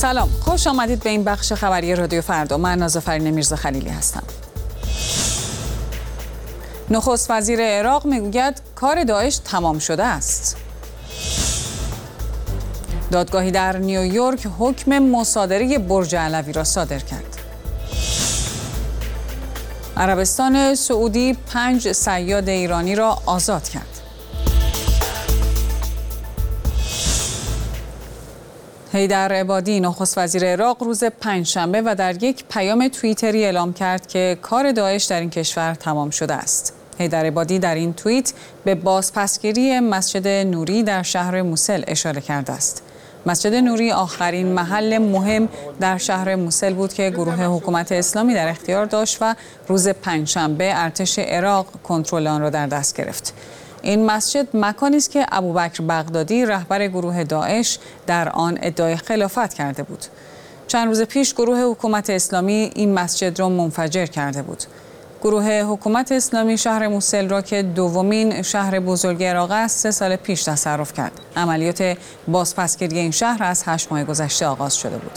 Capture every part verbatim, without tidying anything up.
سلام، خوش آمدید به این بخش خبری رادیو فردا. من نازافرین میرزا خلیلی هستم. نخست وزیر عراق میگوید کار داعش تمام شده است. دادگاهی در نیویورک حکم مصادره برج علوی را صادر کرد. عربستان سعودی پنج صیاد ایرانی را آزاد کرد. حیدر عبادی نخست وزیر عراق روز پنجشنبه و در یک پیام توییتری اعلام کرد که کار داعش در این کشور تمام شده است. حیدر عبادی در این توییت به بازپسگیری مسجد نوری در شهر موسل اشاره کرده است. مسجد نوری آخرین محل مهم در شهر موسل بود که گروه حکومت اسلامی در اختیار داشت و روز پنجشنبه ارتش عراق کنترل آن را در دست گرفت. این مسجد مکانی است که ابوبکر بغدادی رهبر گروه داعش در آن ادعای خلافت کرده بود. چند روز پیش گروه حکومت اسلامی این مسجد را منفجر کرده بود. گروه حکومت اسلامی شهر موسل را که دومین شهر بزرگ عراق است سه سال پیش تصرف کرد. عملیات بازپسگیری این شهر از هشت ماه گذشته آغاز شده بود.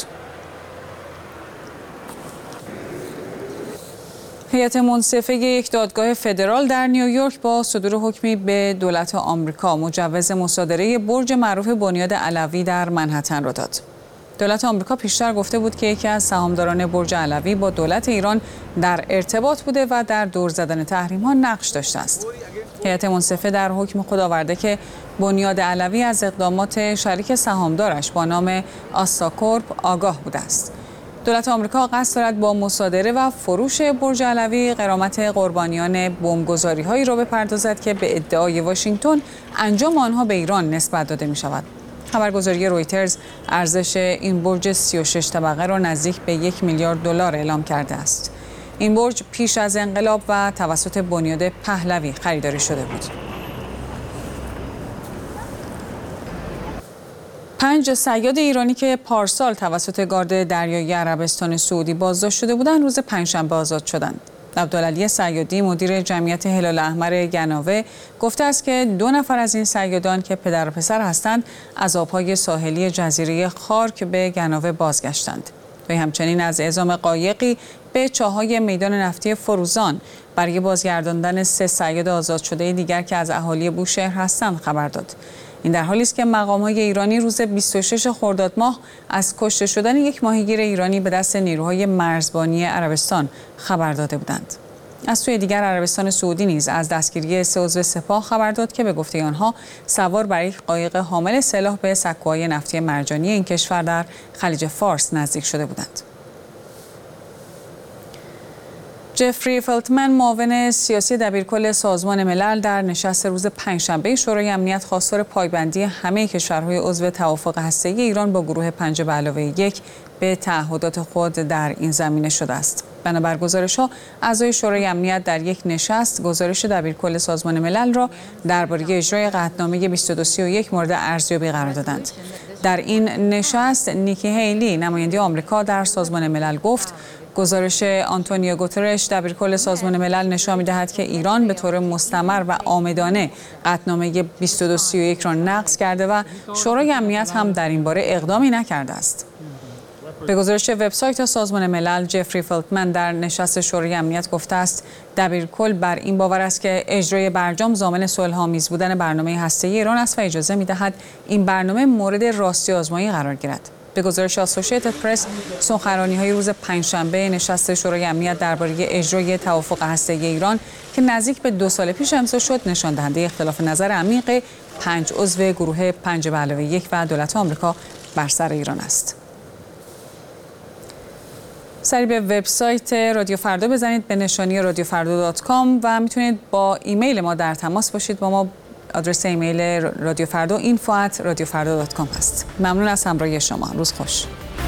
هیئت منصفه یک دادگاه فدرال در نیویورک با صدور حکمی به دولت آمریکا مجوز مصادره برج معروف بنیاد علوی در منهتن را داد. دولت آمریکا پیشتر گفته بود که یکی از سهامداران برج علوی با دولت ایران در ارتباط بوده و در دور زدن تحریم‌ها نقش داشته است. هیئت منصفه در حکم خود آورده که بنیاد علوی از اقدامات شریک سهامدارش با نام آستاکورپ آگاه بوده است. دولت آمریکا قصد دارد با مصادره و فروش برج علوی غرامت قربانیان بمبگذاری‌هایی را بپردازد که به ادعای واشنگتن انجام آنها به ایران نسبت داده می‌شود. خبرگزاری رویترز ارزش این برج سی و شش طبقه را نزدیک به یک میلیارد دلار اعلام کرده است. این برج پیش از انقلاب و توسط بنیاد پهلوی خریداری شده بود. پنج صیاد ایرانی که پارسال توسط گارد دریایی عربستان سعودی بازداشت شده بودند روز پنجشنبه آزاد شدند. عبدالعلی صیادی مدیر جمعیت هلال احمر گناوه گفته است که دو نفر از این صیادان که پدر و پسر هستند از آبهای ساحلی جزیره خارک به گناوه بازگشتند. و همچنین از اعزام قایقی به چاهای میدان نفتی فروزان برای بازگرداندن سه صیاد آزاد شده دیگر که از اهالی بوشهر هستند خبر داد. این در حالی است که مقام‌های ایرانی روز بیست و شش خرداد ماه از کشته شدن یک ماهیگیر ایرانی به دست نیروهای مرزبانی عربستان خبر داده بودند. از سوی دیگر عربستان سعودی نیز از دستگیری سه عضو سپاه خبر داد که به گفته آنها سوار بر یک قایق حامل سلاح به سکوهای نفتی مرجانی این کشور در خلیج فارس نزدیک شده بودند. جفری فلتمن معاون سیاسی دبیرکل سازمان ملل در نشست روز پنجشنبه شورای امنیت خواستار پایبندی همه کشورهای عضو توافق هسته‌ای ایران با گروه پنج به علاوه یک به تعهدات خود در این زمینه شده است. بنابر گزارش‌ها اعضای شورای امنیت در یک نشست گزارش دبیرکل سازمان ملل را درباره اجرای قطعنامه بیست و دو سی و یک مورد ارزیابی قرار دادند. در این نشست نیکی هیلی نماینده آمریکا در سازمان ملل گفت گزارش آنتونیو گوترش دبیرکل سازمان ملل نشان می‌دهد که ایران به طور مستمر و عامدانه قطعنامه بیست و دو سی و یک را نقض کرده و شورای امنیت هم در این باره اقدامی نکرده است. به گزارش وبسایت سازمان ملل جفری فلتمن در نشست شورای امنیت گفته است دبیرکل بر این باور است که اجرای برجام ضامن صلح‌آمیز بودن برنامه هسته‌ای ایران است و اجازه می‌دهد این برنامه مورد راستی آزمایی قرار گیرد. به گزارش اسوسییتد پرس سخنرانی‌های روز پنجشنبه نشست شورای امنیت درباره اجرای توافق هسته‌ای ایران که نزدیک به دو سال پیش امضا شد نشان دهنده اختلاف نظر عمیق پنج عضو گروه پنج به علاوه یک و دولت آمریکا بر سر ایران است. سری به وبسایت رادیو فردا بزنید به نشانی رادیو فردا دات کام و میتونید با ایمیل ما در تماس باشید. با ما آدرس ایمیل رادیو فردا اینفو ات رادیو فردا دات کام هست. ممنون از همراهی شما. روز خوش.